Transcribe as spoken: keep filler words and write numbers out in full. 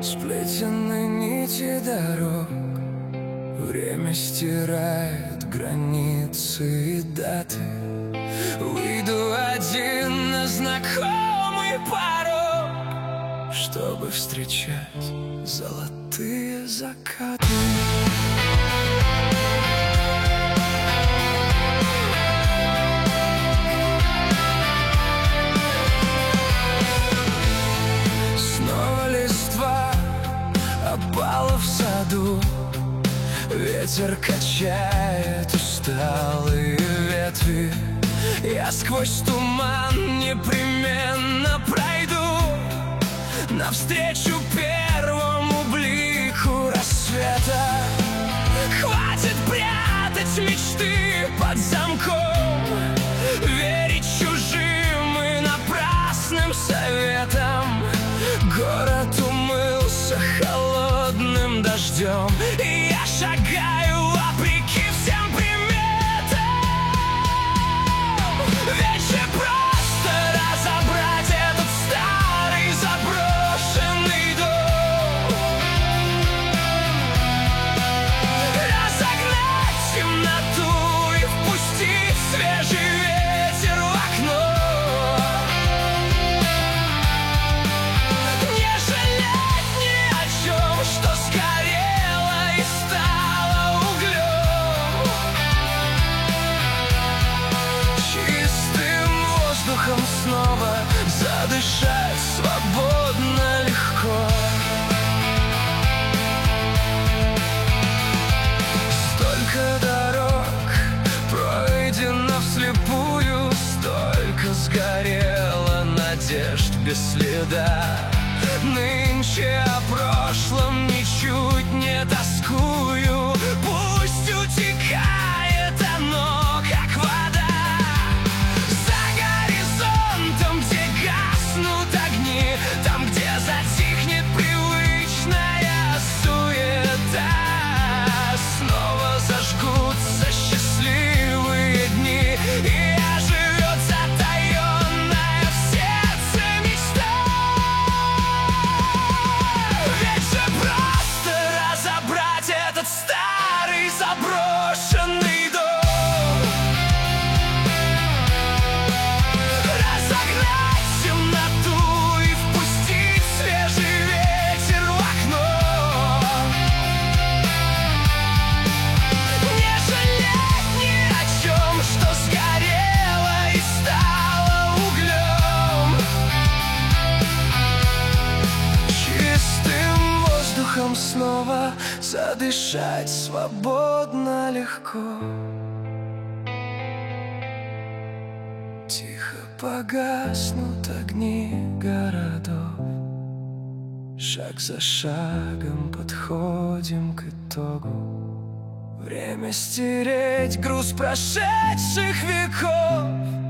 Сплетены нити дорог, время стирает границы и даты. Выйду один на знакомый порог, чтобы встречать золотые закаты. Снова листва опала в саду, ветер качает усталые ветви. Я сквозь туман непременно пройду навстречу первому блику рассвета. Хватит прятать мечты под замком, верить чужим и напрасным советам. Город умылся холодным дождем, и я шагаю вопреки всем приметам. Ведь же просто разобрать этот старый заброшенный дом, разогнать темноту и впустить свежий ветер в окно. Не жалеть ни о чем, что сгорело и стало углем. Чистым воздухом снова задышать свободно, легко. Столько дорог пройдено вслепую, столько сгорело надежд без следа. Нынче о прошлом ничуть не тоскую, пусть утекает оно, как вода. За горизонтом, где гаснут огни, там, где затихнет привычная суета, снова зажгутся счастливые дни, и оживет затаенная в сердце мечта. Ведь же просто разобрать этот старый заброшенный дом, разогнать темноту и впустить свежий ветер в окно. Не жалеть ни о чем, что сгорело и стало углем. Чистым воздухом снова задышать свободно, легко. Тихо погаснут огни городов, шаг за шагом подходим к итогу. Время стереть груз прошедших веков.